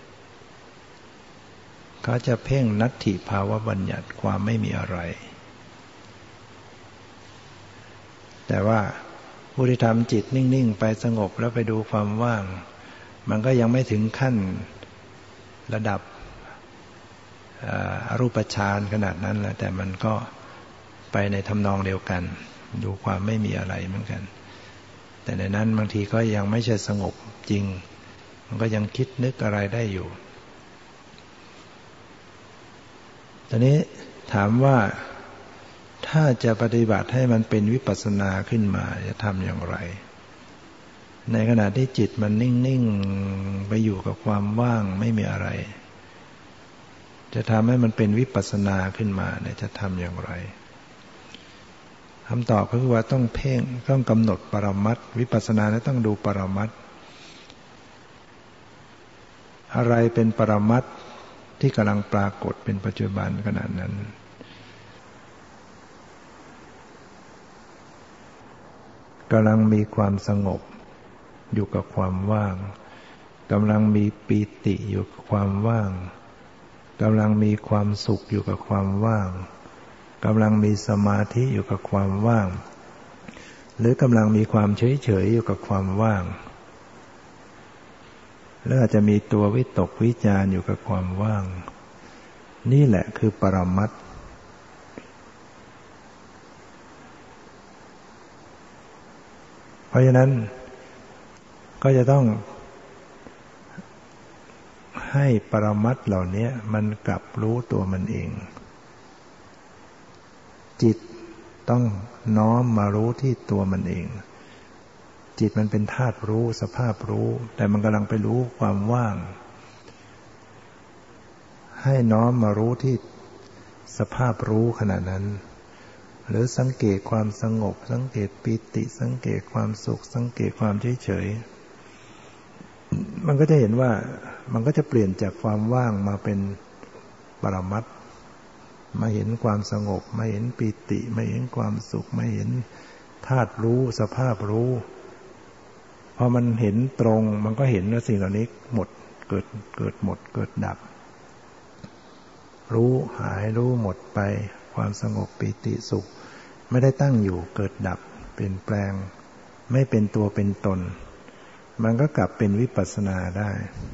นัตถิภาวะบัญญัติความไม่มีอะไรแต่ว่าผู้ที่ทำจิตนิ่งๆไปสงบแล้วไปดูความว่างมันก็ยังไม่ถึงขั้นระดับอรูปฌานขนาดนั้นแหละแต่มันก็ไปในทำนองเดียวกันดูความไม่มีอะไรเหมือนกันแต่ในนั้นบางทีก็ยังไม่ใช่สงบจริงมันก็ยังคิดนึกอะไรได้อยู่ตอนนี้ถามว่าถ้าจะปฏิบัติให้มันเป็นวิปัสสนาขึ้นมาจะทำอย่างไรในขณะที่จิตมันนิ่งๆไปอยู่กับความว่างไม่มีอะไรจะทำให้มันเป็นวิปัสสนาขึ้นมาเนี่ยจะทำอย่างไรคำตอบก็คือว่าต้องเพ่งต้องกำหนดปรมัตถ์วิปัสสนาแล้วต้องดูปรมัตถ์อะไรเป็นปรมัตถ์ที่กำลังปรากฏเป็นปัจจุบันขณะนั้นกำลังมีความสงบอยู่กับความว่างกำลังมีปีติอยู่กับความว่างกำลังมีความสุขอยู่กับความว่างกำลังมีสมาธิอยู่กับความว่างหรือกำลังมีความเฉยๆอยู่กับความว่างแล้วอาจจะมีตัววิตกวิจารอยู่กับความว่างนี่แหละคือปรมัตถ์เพราะฉะนั้นก็จะต้องให้ปรมัตถ์เหล่านี้มันกลับรู้ตัวมันเองจิตต้องน้อมมารู้ที่ตัวมันเองจิตมันเป็นธาตุรู้สภาพรู้แต่มันกำลังไปรู้ความว่างให้น้อมมารู้ที่สภาพรู้ขณะนั้นหรือสังเกตความสงบสังเกตปิติสังเกตความสุขสังเกตความเฉยๆมันก็จะเห็นว่ามันก็จะเปลี่ยนจากความว่างมาเป็นปรมัตถ์มาเห็นความสงบมาเห็นปิติมาเห็นความสุขมาเห็นธาตุรู้สภาพรู้พอมันเห็นตรงมันก็เห็นว่าสิ่งเหล่านี้หมดเกิดหมดเกิดดับรู้หายรู้หมดไปความสงบปิติสุขไม่ได้ตั้งอยู่เกิดดับเปลี่ยนแปลงไม่เป็นตัวเป็นตนมันก็กลับเป็นวิปัสสนาได้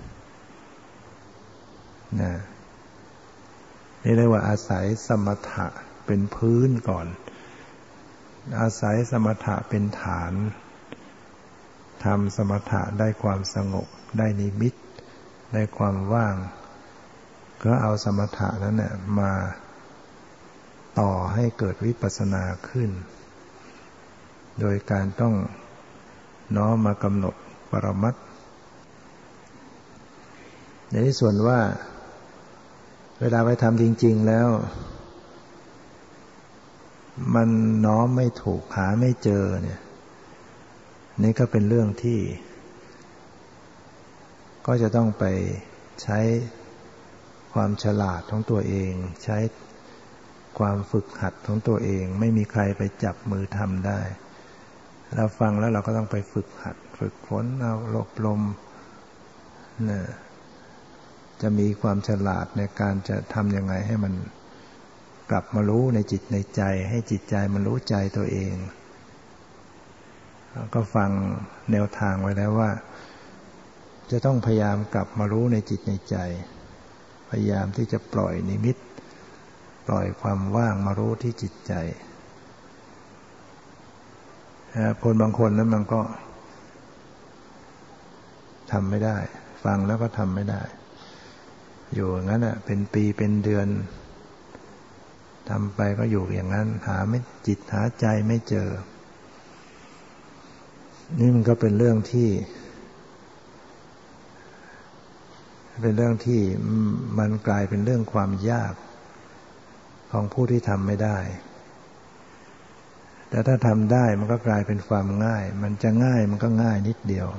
นะนี่เรียกว่าอาศัยสมถะเป็นพื้นก่อนอาศัยสมถะเป็นฐานทำสมถะได้ความสงบได้นิมิตได้ความว่างก็เอาสมถะนั้นเนี่ยมาต่อให้เกิดวิปัสสนาขึ้นโดยการต้องน้อมมากำหนดปรมัตถ์ในที่ส่วนว่าเวลาไปทำจริงๆแล้วมันน้อมไม่ถูกหาไม่เจอเนี่ยนี่ก็เป็นเรื่องที่ก็จะต้องไปใช้ความฉลาดของตัวเองใช้ความฝึกหัดของตัวเองไม่มีใครไปจับมือทำได้เราฟังแล้วเราก็ต้องไปฝึกหัดฝึกฝนเอาอบรมนะจะมีความฉลาดในการจะทำยังไงให้มันกลับมารู้ในจิตในใจให้จิตใจมันรู้ใจตัวเองก็ฟังแนวทางไว้แล้วว่าจะต้องพยายามกลับมารู้ในจิตในใจพยายามที่จะปล่อยนิมิตปล่อยความว่างมารู้ที่จิตใจคนบางคนนั้นมันก็ทำไม่ได้ฟังแล้วก็ทำไม่ได้อยู่อย่างนั้นเป็นปีเป็นเดือนทำไปก็อยู่อย่างนั้นหาไม่จิตหาใจไม่เจอนี่มันก็เป็นเรื่องที่มันกลายเป็นเรื่องความยากของผู้ที่ทำไม่ได้แต่ถ้าทำได้มันก็กลายเป็นความง่ายมันจะง่ายมันก็ง่ายนิดเดียว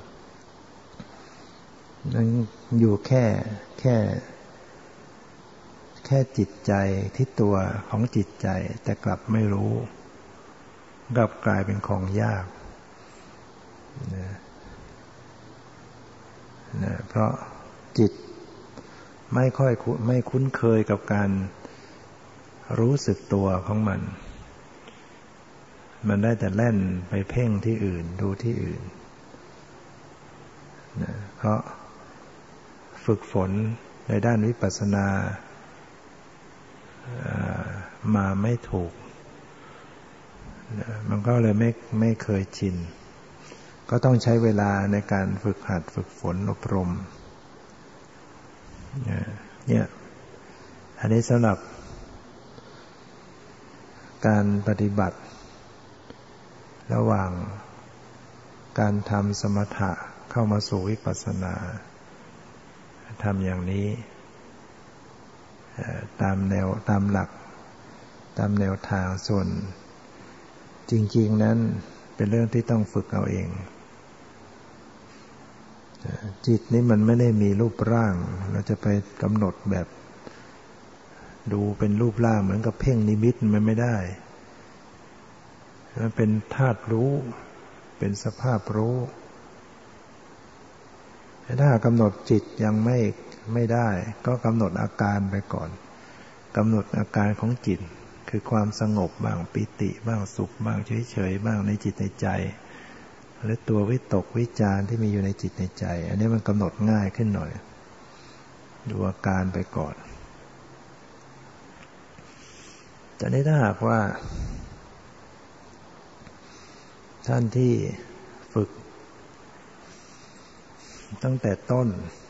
นั่นอยู่แค่จิตใจที่ตัวของจิตใจแต่กลับไม่รู้กลับกลายเป็นของยากนะเพราะจิตไม่คุ้นเคยกับการรู้สึกตัวของมันได้แต่แล่นไปเพ่งที่อื่นดูที่อื่นนะเพราะฝึกฝนในด้านวิปัสสนามาไม่ถูกมันก็เลยไม่เคยชินก็ต้องใช้เวลาในการฝึกหัดฝึกฝนอบรมเนี่ยอันนี้สำหรับการปฏิบัติระหว่างการทำสมถะเข้ามาสู่วิปัสสนาทำอย่างนี้ตามหลักตามแนวทางส่วนจริงๆนั้นเป็นเรื่องที่ต้องฝึกเอาเองจิตนี้มันไม่ได้มีรูปร่างเราจะไปกำหนดแบบดูเป็นรูปร่างเหมือนกับเพ่งนิมิตมันไม่ได้มันเป็นธาตุรู้เป็นสภาพรู้ถ้ากำหนดจิตยังไม่ได้ก็กำหนดอาการไปก่อนกำหนดอาการของจิตคือความสงบบ้างปิติบ้างสุขบ้างเฉยๆบ้างในจิตในใจหรือตัววิตกวิจารที่มีอยู่ในจิตในใจอันนี้มันกำหนดง่ายขึ้นหน่อยดูอาการไปก่อนแต่ถ้าหากว่าท่านที่ฝึกตั้งแต่ต้น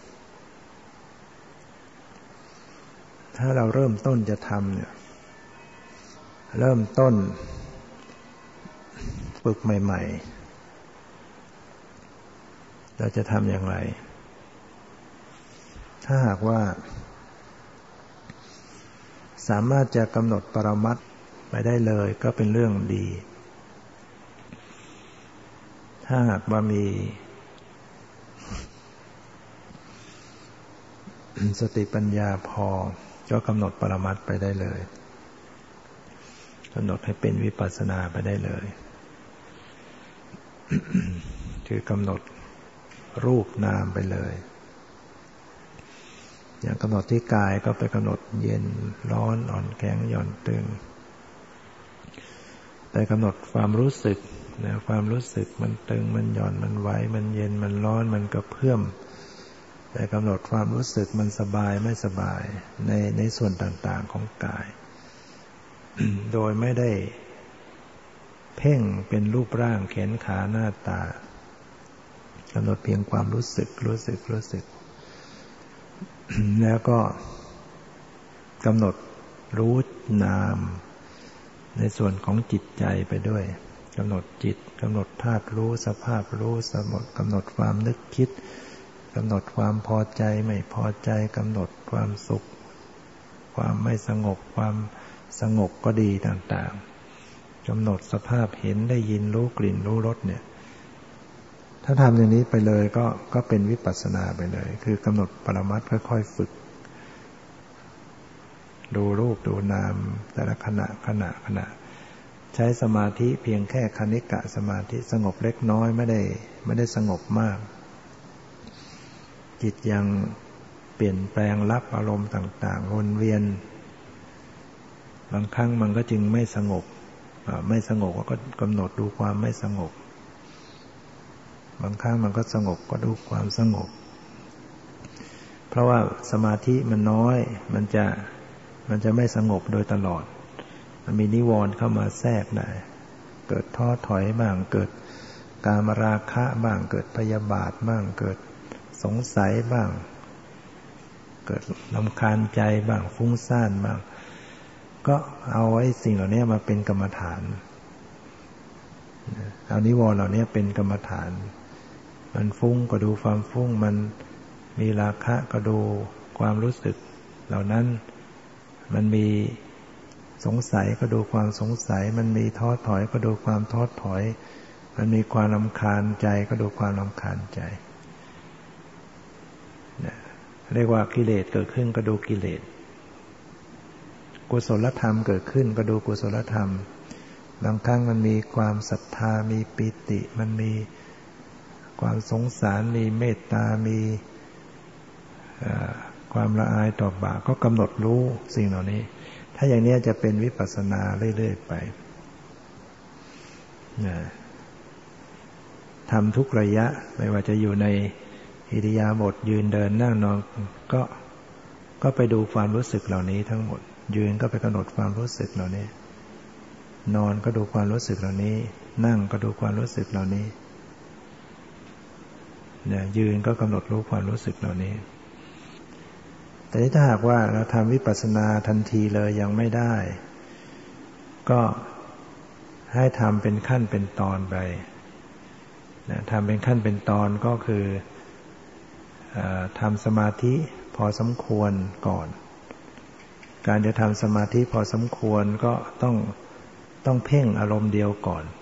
ถ้าเราเริ่มต้นจะทำเนี่ยเริ่มต้นฝึกใหม่ๆเราจะทำอย่างไรถ้าหากว่าสามารถจะกำหนดปรมัตถ์ไปได้เลยก็เป็นเรื่องดีถ้าหากว่ามีสติปัญญาพอก็กำหนดปรมัตถ์ไปได้เลยกำหนดให้เป็นวิปัสสนาไปได้เลย คือกำหนดรูปนามไปเลยอย่างกำหนดที่กายก็ไปกำหนดเย็นร้อนอ่อนแข็งหย่อนตึงไปกำหนดความรู้สึกนะความรู้สึกมันตึงมันหย่อนมันไหวมันเย็นมันร้อนมันกระเพื่อมไปกำหนดความรู้สึกมันสบายไม่สบายในส่วนต่างๆของกาย โดยไม่ได้เพ่งเป็นรูปร่างแขนขาหน้าตากำหนดเพียงความรู้สึกแล้วก็กำหนดรู้นามในส่วนของจิตใจไปด้วยกำหนดจิตกำหนดธาตุรู้สภาพรู้กำหนดความนึกคิดกำหนดความพอใจไม่พอใจกำหนดความสุขความไม่สงบความสงบก็ดีต่างๆกำหนดสภาพเห็นได้ยินรู้กลิ่นรู้รสเนี่ยถ้าทำอย่างนี้ไปเลยก็เป็นวิปัสสนาไปเลยคือกำหนดปรมัตถ์ค่อยๆฝึกดูรูปดูนามแต่ละขณะใช้สมาธิเพียงแค่คณิกะสมาธิสงบเล็กน้อยไม่ได้สงบมากจิตยังเปลี่ยนแปลงรับอารมณ์ต่างๆวนเวียนบางครั้งมันก็จึงไม่สงบก็กำหนดดูความไม่สงบบางครั้งมันก็สงบก็ดูความสงบเพราะว่าสมาธิมันน้อยมันจะไม่สงบโดยตลอดมันมีนิวรณ์เข้ามาแทรกได้เกิดท้อถอยบ้างเกิดกามราคะบ้างเกิดพยาบาทบ้างเกิดสงสัยบ้างเกิดรำคาญใจบ้างฟุ้งซ่านบ้างก็เอาไว้สิ่งเหล่านี้มาเป็นกรรมฐานเอานิวรณ์เหล่านี้เป็นกรรมฐานมันฟุ้งก็ดูความฟุ้งมันมีราคะก็ดูความรู้สึกเหล่านั้นมันมีสงสัยก็ดูความสงสัยมันมีท้อถอยก็ดูความท้อถอยมันมีความรำคาญใจก็ดูความรำคาญใจเรียกว่ากิเลสเกิดขึ้นก็ดูกิเลสกุศลธรรมเกิดขึ้นก็ดูกุศลธรรมบางครั้งมันมีความศรัทธามีปิติมันมีความสงสารมีเมตตามีความละอายต่อบาปก็กำหนดรู้สิ่งเหล่านี้ถ้าอย่างนี้จะเป็นวิปัสสนาเรื่อยๆไปทำทุกระยะไม่ว่าจะอยู่ในอิริยาบถยืนเดินนั่งนอนก็ไปดูความรู้สึกเหล่านี้ทั้งหมดยืนก็ไปกำหนดความรู้สึกเหล่านี้นอนก็ดูความรู้สึกเหล่านี้นั่งก็ดูความรู้สึกเหล่านี้ยืนก็กำหนดรู้ความรู้สึกเหล่านี้แต่ถ้าหากว่าเราทำวิปัสสนาทันทีเลยยังไม่ได้ก็ให้ทำเป็นขั้นเป็นตอนไปทำเป็นขั้นเป็นตอนก็คือทำสมาธิพอสมควรก่อนการจะทำสมาธิพอสมควรก็ต้องเพ่งอารมณ์เดียวก่อน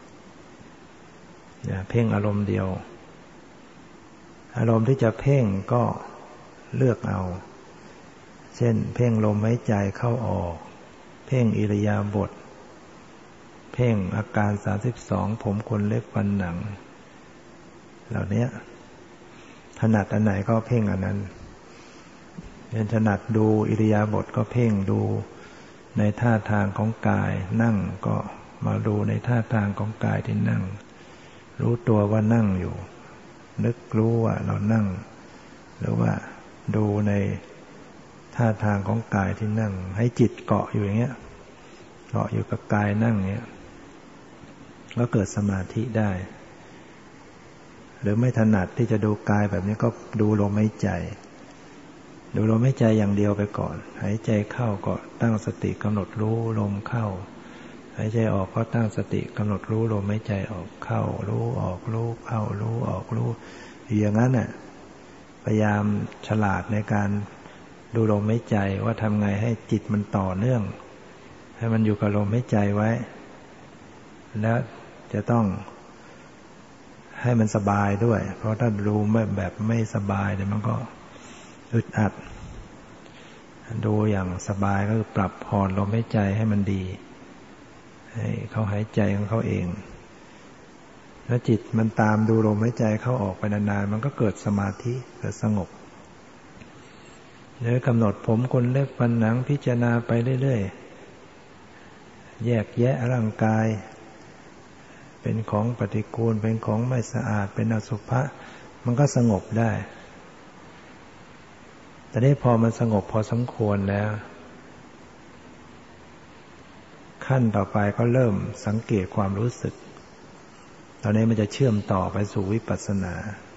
เพ่งอารมณ์เดียวอารมณ์ที่จะเพ่งก็เลือกเอาเช่นเพ่งลมหายใจเข้าออกเพ่งอิริยาบถเพ่งอาการ32ผมขนเล็บฟันหนังเหล่านี้ถนัดอันไหนก็เพ่งอันนั้นเป็นถนัดดูอิริยาบถก็เพ่งดูในท่าทางของกายนั่งก็มาดูในท่าทางของกายที่นั่งรู้ตัวว่านั่งอยู่นึกรู้ว่าเรานั่งหรือว่าดูในท่าทางของกายที่นั่งให้จิตเกาะอยู่อย่างเงี้ยเกาะอยู่กับกายนั่งเงี้ยก็เกิดสมาธิได้หรือไม่ถนัดที่จะดูกายแบบนี้ก็ดูลมหายใจดูลมหายใจอย่างเดียวไปก่อนหายใจเข้าก็ตั้งสติกำหนดรู้ลมเข้าหายใจออกก็ตั้งสติกำหนดรู้ลมหายใจออกเข้ารู้ออกรู้เข้ารู้ออกรู้อย่างนั้นน่ะพยายามฉลาดในการดูลมหายใจว่าทำไงให้จิตมันต่อเนื่องให้มันอยู่กับลมหายใจไว้แล้วจะต้องให้มันสบายด้วยเพราะถ้าดูแบบไม่สบายเดี๋ยวมันก็อึดอัดดูอย่างสบายก็คือปรับผ่อนลมหายใจให้มันดีให้เขาหายใจของเขาเองแล้วจิตมันตามดูลมหายใจเข้าออกไปนานๆมันก็เกิดสมาธิเกิดสงบหรือกำหนดผมขนเล็บฟันหนังพิจารณาไปเรื่อยๆแยกแยะร่างกายเป็นของปฏิกูลเป็นของไม่สะอาดเป็นอสุภะมันก็สงบได้แต่ได้พอมันสงบพอสมควรแล้วขั้นต่อไปก็เริ่มสังเกตความรู้สึกตอนนี้มันจะเชื่อมต่อไปสู่วิปัสสนา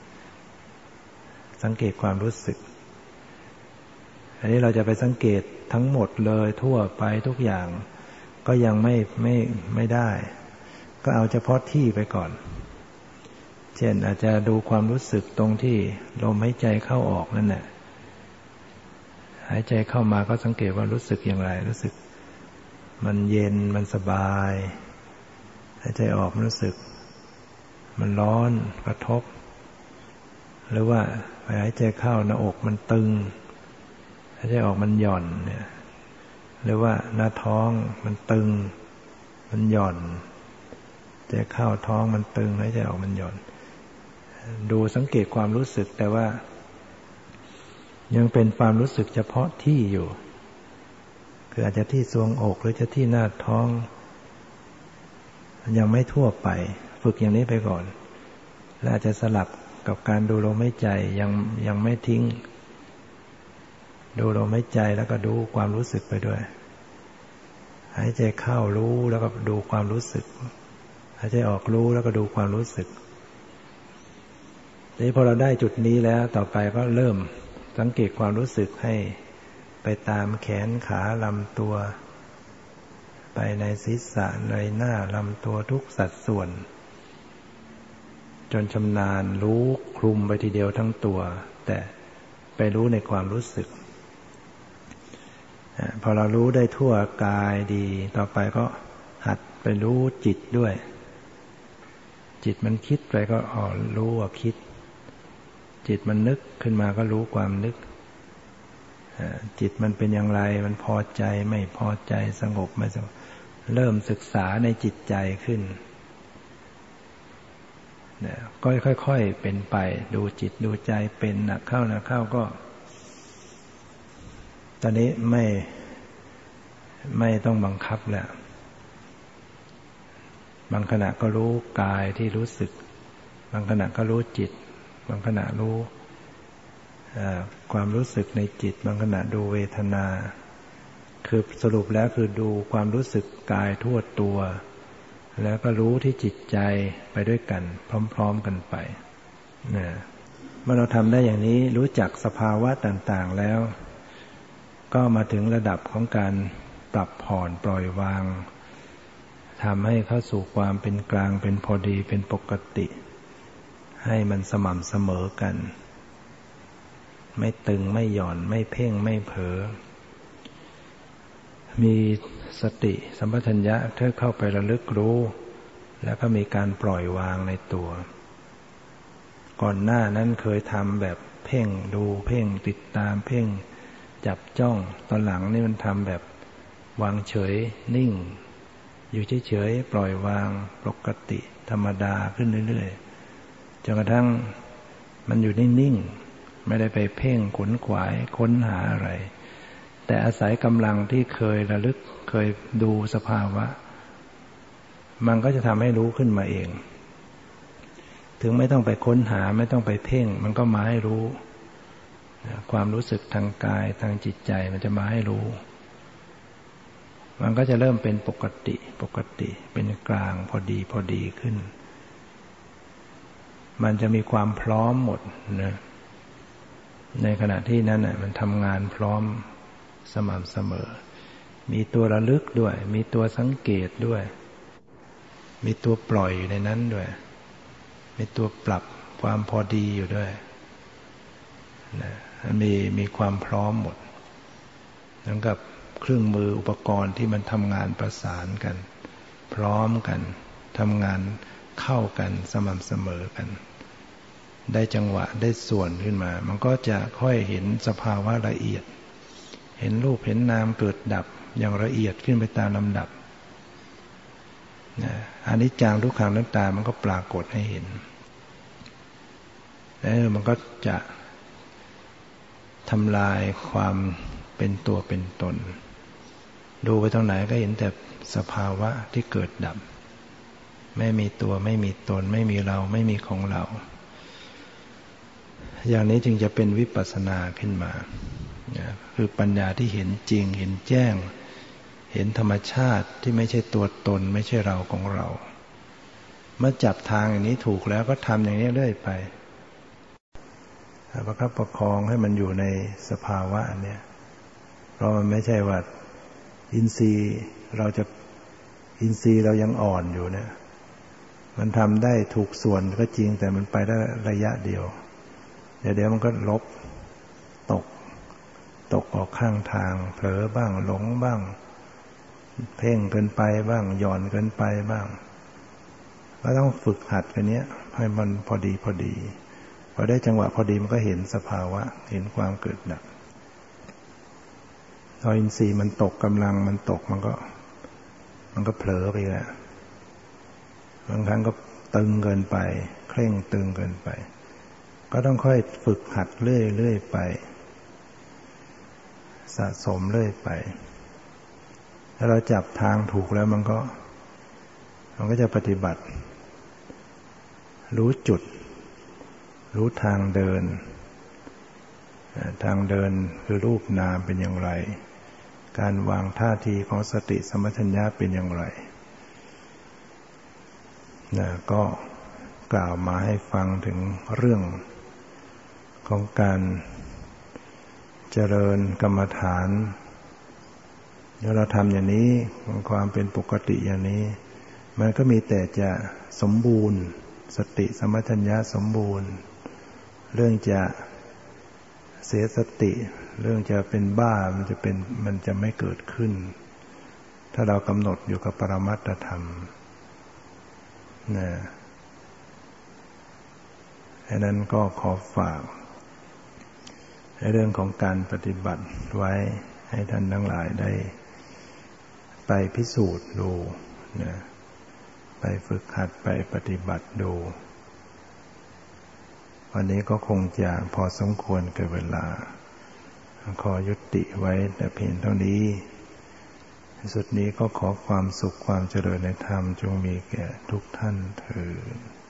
สังเกตความรู้สึกอันนี้เราจะไปสังเกตทั้งหมดเลยทั่วไปทุกอย่างก็ยังไม่ได้ก็เอาเฉพาะที่ไปก่อนเช่นอาจจะดูความรู้สึกตรงที่ลมหายใจเข้าออกนั่นแหละหายใจเข้ามาก็สังเกตว่ารู้สึกอย่างไรรู้สึกมันเย็นมันสบายหายใจออกมันรู้สึกมันร้อนกระทบหรือว่าหายใจเข้าหน้าอกมันตึงหายใจออกมันหย่อนเนี่ยหรือว่าหน้าท้องมันตึงมันหย่อนหายใจเข้าท้องมันตึงหายใจออกมันหย่อนดูสังเกตความรู้สึกแต่ว่ายังเป็นความรู้สึกเฉพาะที่อยู่คืออาจจะที่ทรวงอกหรือจะที่หน้าท้องยังไม่ทั่วไปฝึกอย่างนี้ไปก่อนและอาจจะสลับกับการดูลมหายใจยังไม่ทิ้งดูลมหายใจแล้วก็ดูความรู้สึกไปด้วยหายใจเข้ารู้แล้วก็ดูความรู้สึกหายใจออกรู้แล้วก็ดูความรู้สึกทีนี้พอเราได้จุดนี้แล้วต่อไปก็เริ่มสังเกตความรู้สึกให้ไปตามแขนขาลำตัวไปในศีรษะในหน้าลำตัวทุกสัดส่วนจนชำนาญรู้คลุมไปทีเดียวทั้งตัวแต่ไปรู้ในความรู้สึกพอเรารู้ได้ทั่วกายดีต่อไปก็หัดไปรู้จิตด้วยจิตมันคิดไปก็รู้ว่าคิดจิตมันนึกขึ้นมาก็รู้ความนึกจิตมันเป็นอย่างไรมันพอใจไม่พอใจสงบไม่สงบเริ่มศึกษาในจิตใจขึ้นก็ค่อยๆเป็นไปดูจิตดูใจเป็นหนักเข้าก็ตอนนี้ไม่ต้องบังคับแล้วบางขณะก็รู้กายที่รู้สึกบางขณะก็รู้จิตบางขณะรู้ความรู้สึกในจิตบางขณะดูเวทนาคือสรุปแล้วคือดูความรู้สึกกายทั่วตัวแล้วก็รู้ที่จิตใจไปด้วยกันพร้อมๆกันไปเมื่อเราทำได้อย่างนี้รู้จักสภาวะต่างๆแล้วก็มาถึงระดับของการปรับผ่อนปล่อยวางทำให้เข้าสู่ความเป็นกลางเป็นพอดีเป็นปกติให้มันสม่ำเสมอกันไม่ตึงไม่หย่อนไม่เพ่งไม่เผลอมีสติสัมปชัญญะเพื่อเข้าไประลึกรู้แล้วก็มีการปล่อยวางในตัวก่อนหน้านั้นเคยทำแบบเพ่งดูเพ่งติดตามเพ่งจับจ้องตอนหลังนี่มันทำแบบวางเฉยนิ่งอยู่เฉยๆปล่อยวางปกติธรรมดาขึ้นเรื่อยๆจนกระทั่งมันอยู่นิ่งๆไม่ได้ไปเพ่งขวนขวายค้นหาอะไรแต่อาศัยกำลังที่เคยระลึกเคยดูสภาวะมันก็จะทำให้รู้ขึ้นมาเองถึงไม่ต้องไปค้นหาไม่ต้องไปเพ่งมันก็มาให้รู้ความรู้สึกทางกายทางจิตใจมันจะมาให้รู้มันก็จะเริ่มเป็นปกติเป็นกลางพอดีขึ้นมันจะมีความพร้อมหมดนะในขณะที่นั้นน่ะมันทำงานพร้อมสม่ำเสมอมีตัวระลึกด้วยมีตัวสังเกตด้วยมีตัวปล่อยอยู่ในนั้นด้วยมีตัวปรับความพอดีอยู่ด้วยนะมีความพร้อมหมดเหมือนกับเครื่องมืออุปกรณ์ที่มันทำงานประสานกันพร้อมกันทำงานเข้ากันสม่ำเสมอกันได้จังหวะได้ส่วนขึ้นมามันก็จะค่อยเห็นสภาวะละเอียดเห็นรูปเห็นนามเกิดดับอย่างละเอียดขึ้นไปตามลำดับอนิจจังทุกขังอนัตตามันก็ปรากฏให้เห็นแล้วมันก็จะทำลายความเป็นตัวเป็นตนดูไปตรงไหนก็เห็นแต่สภาวะที่เกิดดับไม่มีตัวไม่มีตนไม่มีเราไม่มีของเราอย่างนี้จึงจะเป็นวิปัสสนาขึ้นมาคือปัญญาที่เห็นจริงเห็นแจ้งเห็นธรรมชาติที่ไม่ใช่ตัวตนไม่ใช่เราของเราเมื่อจับทางอย่างนี้ถูกแล้วก็ทำอย่างนี้เรื่อยไปประคับประคองให้มันอยู่ในสภาวะอันนี้เพราะมันไม่ใช่ว่าอินทรีย์เรายังอ่อนอยู่เนี่ยมันทำได้ถูกส่วนก็จริงแต่มันไปได้ระยะเดียวเดี๋ยวมันก็ลบตกออกข้างทางเผลอบ้างหลงบ้างเพ่งเกินไปบ้างหย่อนเกินไปบ้างก็ต้องฝึกหัดกันเนี้ยให้มันพอดีพอได้จังหวะพอดีมันก็เห็นสภาวะเห็นความเกิดดับพออินทรีย์มันตกกำลังมันตกมันก็เผลอไปแล้วบางครั้งก็ตึงเกินไปเคร่งตึงเกินไปก็ต้องค่อยฝึกหัดเรื่อยไปสะสมเรื่อยไปถ้าเราจับทางถูกแล้วมันก็จะปฏิบัติรู้จุดรู้ทางเดินทางเดินคือรูปนามเป็นอย่างไรการวางท่าทีของสติสัมปชัญญะเป็นอย่างไรก็กล่าวมาให้ฟังถึงเรื่องของการเจริญกรรมฐานถ้าเราทำอย่างนี้ความเป็นปกติอย่างนี้มันก็มีแต่จะสมบูรณ์สติสัมปชัญญะสมบูรณ์เรื่องจะเสียสติเรื่องจะเป็นบ้ามันจะไม่เกิดขึ้นถ้าเรากำหนดอยู่กับปรมัตถธรรมดังนั้นก็ขอฝากในเรื่องของการปฏิบัติไว้ให้ท่านทั้งหลายได้ไปพิสูจน์ดูไปฝึกหัดไปปฏิบัติดูวันนี้ก็คงจะพอสมควรแก่เวลาขอยุติไว้แต่เพียงเท่านี้สุดนี้ก็ขอความสุขความเจริญในธรรมจงมีแก่ทุกท่านเทอญ